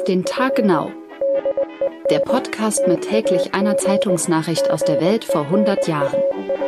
Auf den Tag genau. Der Podcast mit täglich einer Zeitungsnachricht aus der Welt vor 100 Jahren.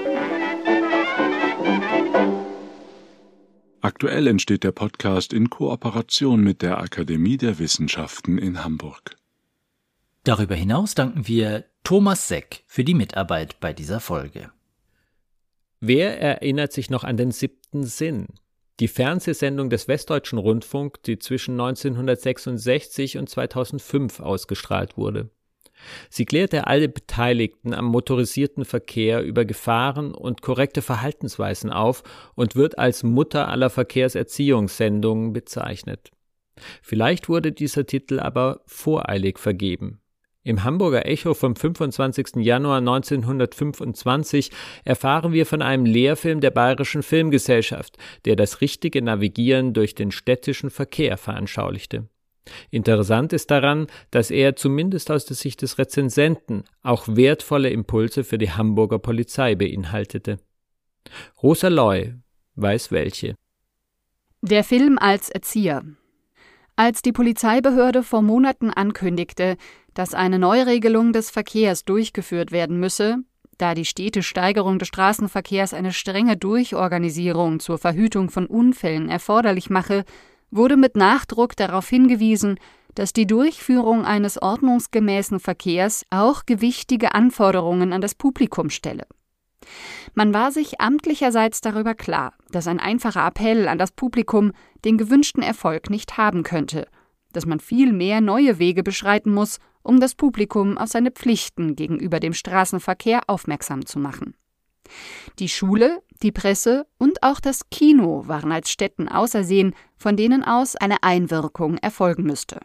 Aktuell entsteht der Podcast in Kooperation mit der Akademie der Wissenschaften in Hamburg. Darüber hinaus danken wir Thomas Seck für die Mitarbeit bei dieser Folge. Wer erinnert sich noch an den 7. Sinn? Die Fernsehsendung des Westdeutschen Rundfunk, die zwischen 1966 und 2005 ausgestrahlt wurde. Sie klärte alle Beteiligten am motorisierten Verkehr über Gefahren und korrekte Verhaltensweisen auf und wird als Mutter aller Verkehrserziehungssendungen bezeichnet. Vielleicht wurde dieser Titel aber voreilig vergeben. Im Hamburger Echo vom 25. Januar 1925 erfahren wir von einem Lehrfilm der Bayerischen Filmgesellschaft, der das richtige Navigieren durch den städtischen Verkehr veranschaulichte. Interessant ist daran, dass er zumindest aus der Sicht des Rezensenten auch wertvolle Impulse für die Hamburger Polizei beinhaltete. Rosa Loy weiß welche. Der Film als Erzieher. Als die Polizeibehörde vor Monaten ankündigte, dass eine Neuregelung des Verkehrs durchgeführt werden müsse, da die stete Steigerung des Straßenverkehrs eine strenge Durchorganisierung zur Verhütung von Unfällen erforderlich mache, wurde mit Nachdruck darauf hingewiesen, dass die Durchführung eines ordnungsgemäßen Verkehrs auch gewichtige Anforderungen an das Publikum stelle. Man war sich amtlicherseits darüber klar, dass ein einfacher Appell an das Publikum den gewünschten Erfolg nicht haben könnte, dass man viel mehr neue Wege beschreiten muss, um das Publikum auf seine Pflichten gegenüber dem Straßenverkehr aufmerksam zu machen. Die Schule, die Presse und auch das Kino waren als Stätten ausersehen, von denen aus eine Einwirkung erfolgen müsste.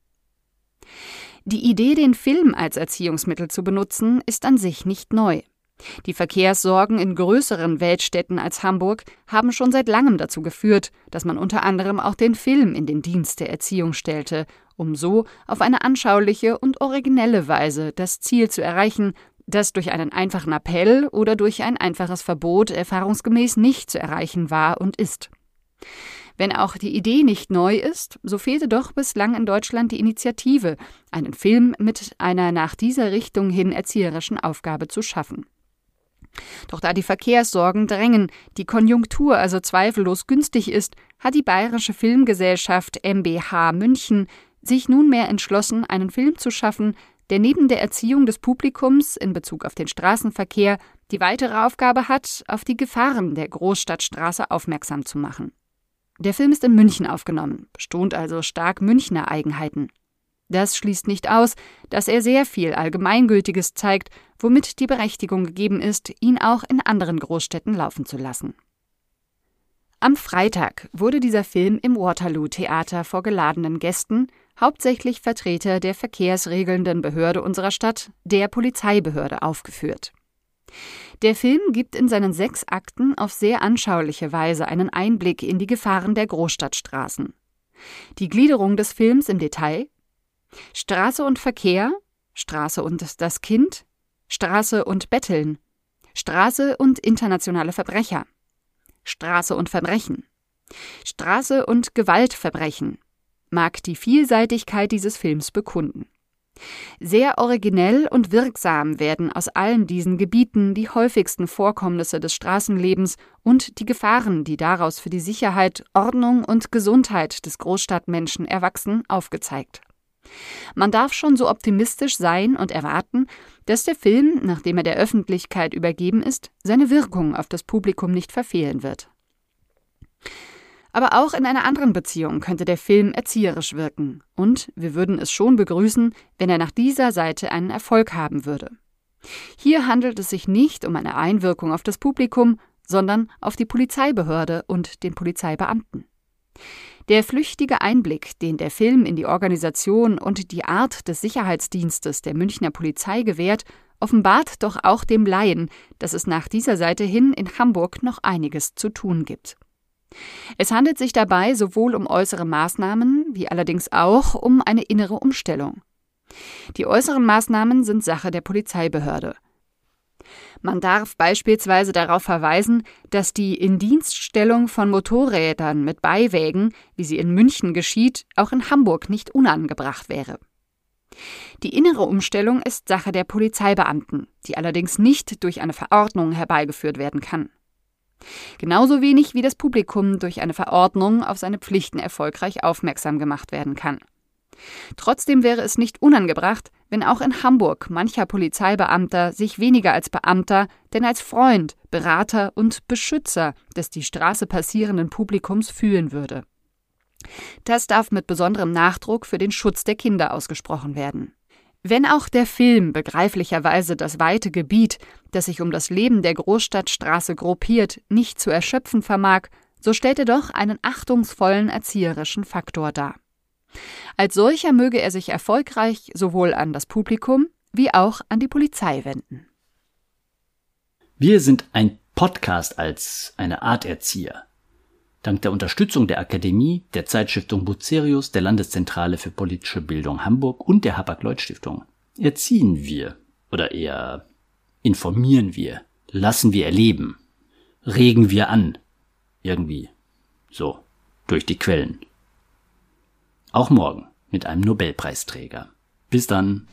Die Idee, den Film als Erziehungsmittel zu benutzen, ist an sich nicht neu. Die Verkehrssorgen in größeren Weltstädten als Hamburg haben schon seit langem dazu geführt, dass man unter anderem auch den Film in den Dienst der Erziehung stellte, um so auf eine anschauliche und originelle Weise das Ziel zu erreichen, das durch einen einfachen Appell oder durch ein einfaches Verbot erfahrungsgemäß nicht zu erreichen war und ist. Wenn auch die Idee nicht neu ist, so fehlte doch bislang in Deutschland die Initiative, einen Film mit einer nach dieser Richtung hin erzieherischen Aufgabe zu schaffen. Doch da die Verkehrssorgen drängen, die Konjunktur also zweifellos günstig ist, hat die Bayerische Filmgesellschaft mbH München sich nunmehr entschlossen, einen Film zu schaffen, der neben der Erziehung des Publikums in Bezug auf den Straßenverkehr die weitere Aufgabe hat, auf die Gefahren der Großstadtstraße aufmerksam zu machen. Der Film ist in München aufgenommen, bestont also stark Münchner Eigenheiten. Das schließt nicht aus, dass er sehr viel Allgemeingültiges zeigt, womit die Berechtigung gegeben ist, ihn auch in anderen Großstädten laufen zu lassen. Am Freitag wurde dieser Film im Waterloo-Theater vor geladenen Gästen, hauptsächlich Vertreter der verkehrsregelnden Behörde unserer Stadt, der Polizeibehörde, aufgeführt. Der Film gibt in seinen 6 Akten auf sehr anschauliche Weise einen Einblick in die Gefahren der Großstadtstraßen. Die Gliederung des Films im Detail: Straße und Verkehr, Straße und das Kind, Straße und Betteln, Straße und internationale Verbrecher, Straße und Verbrechen, Straße und Gewaltverbrechen, mag die Vielseitigkeit dieses Films bekunden. Sehr originell und wirksam werden aus allen diesen Gebieten die häufigsten Vorkommnisse des Straßenlebens und die Gefahren, die daraus für die Sicherheit, Ordnung und Gesundheit des Großstadtmenschen erwachsen, aufgezeigt. Man darf schon so optimistisch sein und erwarten, dass der Film, nachdem er der Öffentlichkeit übergeben ist, seine Wirkung auf das Publikum nicht verfehlen wird. Aber auch in einer anderen Beziehung könnte der Film erzieherisch wirken, und wir würden es schon begrüßen, wenn er nach dieser Seite einen Erfolg haben würde. Hier handelt es sich nicht um eine Einwirkung auf das Publikum, sondern auf die Polizeibehörde und den Polizeibeamten. Der flüchtige Einblick, den der Film in die Organisation und die Art des Sicherheitsdienstes der Münchner Polizei gewährt, offenbart doch auch dem Laien, dass es nach dieser Seite hin in Hamburg noch einiges zu tun gibt. Es handelt sich dabei sowohl um äußere Maßnahmen, wie allerdings auch um eine innere Umstellung. Die äußeren Maßnahmen sind Sache der Polizeibehörde. Man darf beispielsweise darauf verweisen, dass die Indienststellung von Motorrädern mit Beiwägen, wie sie in München geschieht, auch in Hamburg nicht unangebracht wäre. Die innere Umstellung ist Sache der Polizeibeamten, die allerdings nicht durch eine Verordnung herbeigeführt werden kann. Genauso wenig wie das Publikum durch eine Verordnung auf seine Pflichten erfolgreich aufmerksam gemacht werden kann. Trotzdem wäre es nicht unangebracht, wenn auch in Hamburg mancher Polizeibeamter sich weniger als Beamter, denn als Freund, Berater und Beschützer des die Straße passierenden Publikums fühlen würde. Das darf mit besonderem Nachdruck für den Schutz der Kinder ausgesprochen werden. Wenn auch der Film begreiflicherweise das weite Gebiet, das sich um das Leben der Großstadtstraße gruppiert, nicht zu erschöpfen vermag, so stellt er doch einen achtungsvollen erzieherischen Faktor dar. Als solcher möge er sich erfolgreich sowohl an das Publikum wie auch an die Polizei wenden. Wir sind ein Podcast als eine Art Erzieher. Dank der Unterstützung der Akademie, der Zeitstiftung Bucerius, der Landeszentrale für politische Bildung Hamburg und der Hapag-Lloyd-Stiftung erziehen wir, oder eher informieren wir, lassen wir erleben, regen wir an, irgendwie, so, durch die Quellen. Auch morgen mit einem Nobelpreisträger. Bis dann.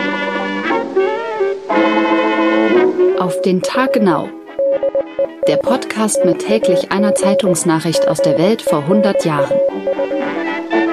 Auf den Tag genau. Der Podcast mit täglich einer Zeitungsnachricht aus der Welt vor 100 Jahren.